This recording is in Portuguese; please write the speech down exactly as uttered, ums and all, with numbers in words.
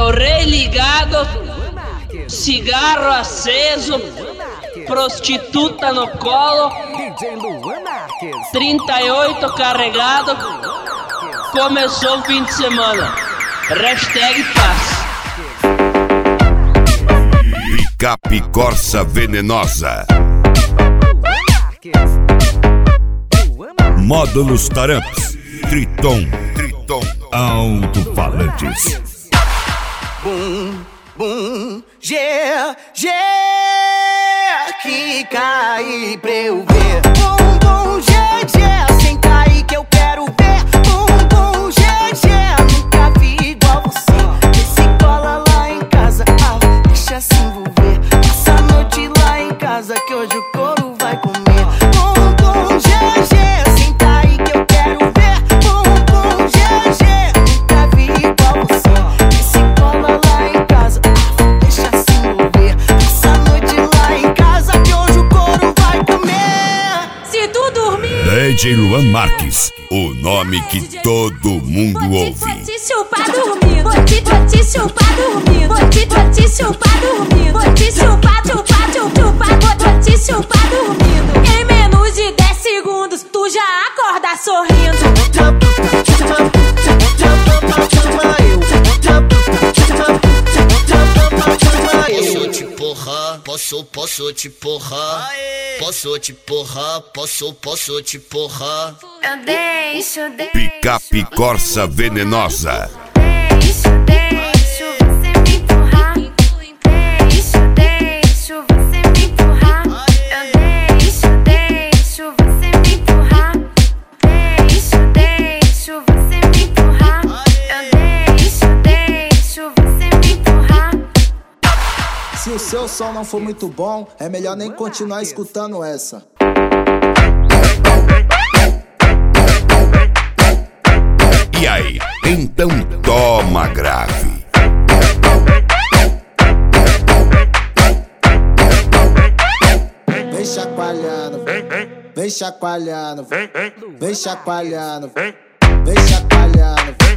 o rei ligado, cigarro aceso, prostituta no colo, trinta e oito carregado, começou o fim de semana. Hashtag paz. Picape Corsa venenosa. Módulos Taramps, Triton, Triton, alto-falantes. Bum, bum, yeah, yeah, que cai pra eu ver. Bum, bum, yeah, yeah, sem cair que eu quero ver. Bum, bum, yeah, yeah, nunca vi igual você. Esse cola lá em casa, ah, deixa se envolver. Passa a noite lá em casa que hoje o couro vai comer. Bum, bum, yeah, yeah, sem cair que eu quero ver. Bum, bum, yeah, yeah, nunca vi igual você. Esse cola lá em casa, ah, deixa se envolver. Passa a noite lá em casa que hoje o couro vai comer. Se tu dormir, D J Luan Marques, o nome que todo mundo ouve. vou te chupar dormindo, vou te, vou te chupar dormindo, vou te, vou te chupar dormindo, vou te chupar, chupar, chupar, vou, vou te chupar dormindo. Em menos de dez segundos, tu já acorda sorrindo. Posso te porrar, posso, posso te porrar. Posso te porrar, posso, posso te porrar. Eu deixo, deixo. Picape Corsa venenosa. Deixo, deixo você me empurrar. Deixo, deixo você me empurrar. Eu deixo, deixo você me empurrar. Deixo, deixo você me empurrar. Eu deixo, deixo você me empurrar. Se o seu som não for muito bom, é melhor nem continuar escutando essa. E aí, então toma grave. Vem chacoalhando, vem chacoalhando, vem chacoalhando, vem chacoalhando.